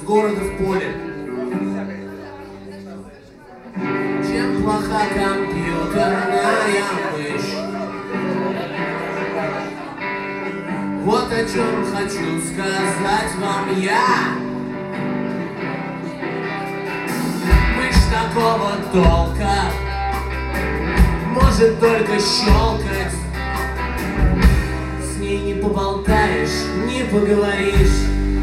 города в поле. Чем плоха компьютерная мышь? Вот о чем хочу сказать вам я. Мышь такого толка может только щелкать. С ней не поболтаешь, не поговоришь.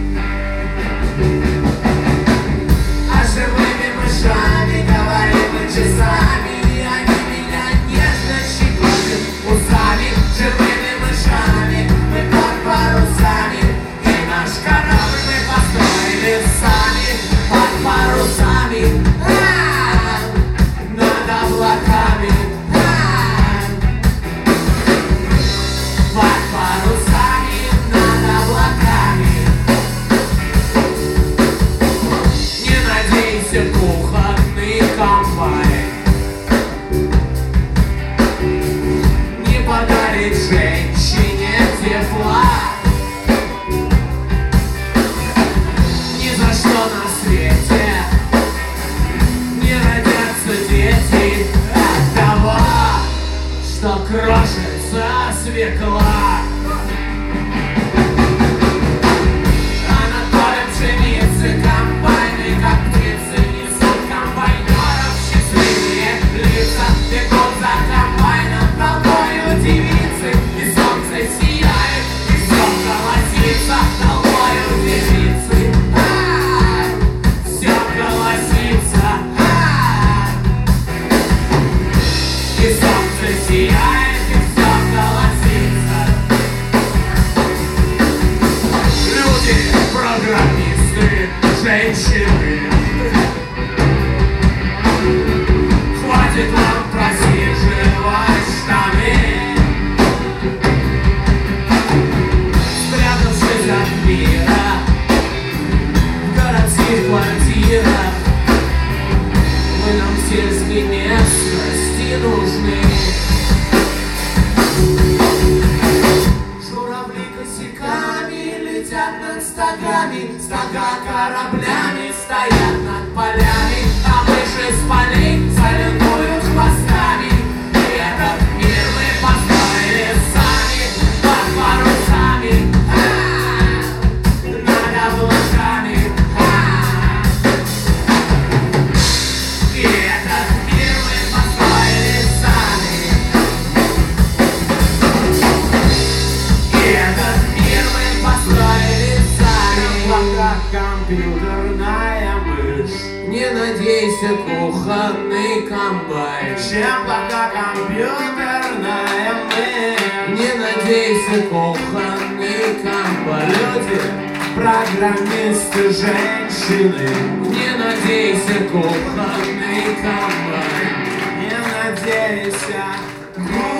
А живыми мышами говорим мы часами, и они меня нежно щекочут усами. Живыми мышами мы под парусами, и наш корабль мы построили сами. Под парусами, над облаками, под парусами, над облаками. Не надейся, кухонный комбайн не подарит женщине тепла. Ни за что на свете не родятся дети от того, что крошится свекла. А над полем пшеницы комбайны, как птицы, несут комбайнеров счастливые лица. Бегут за комбайном толпою девицы, и солнце сияет, и все колосится толпою девицы. Все колосится, и солнце сияет, и все колосится. Люди, программисты, женщины, хватит вам просиживать штаны, спрятавшись от мира в городских квартирах. Вы нам в сельской местности нужны. Журавли косяками летят над стогами, стога кораблями стоят над полями, а мыши с полей салютуют хвостами. И этот мир мы построили сами, под парусами, над облаками. И этот мир мы построили сами. И этот мир мы построили сами. Пока компьютерная мышь, не надейся, кухонный комбайн. Чем пока компьютерная мышь, не надейся, кухонный комбайн. Люди, программисты, женщины, не надейся, кухонный комбайн. Не надейся,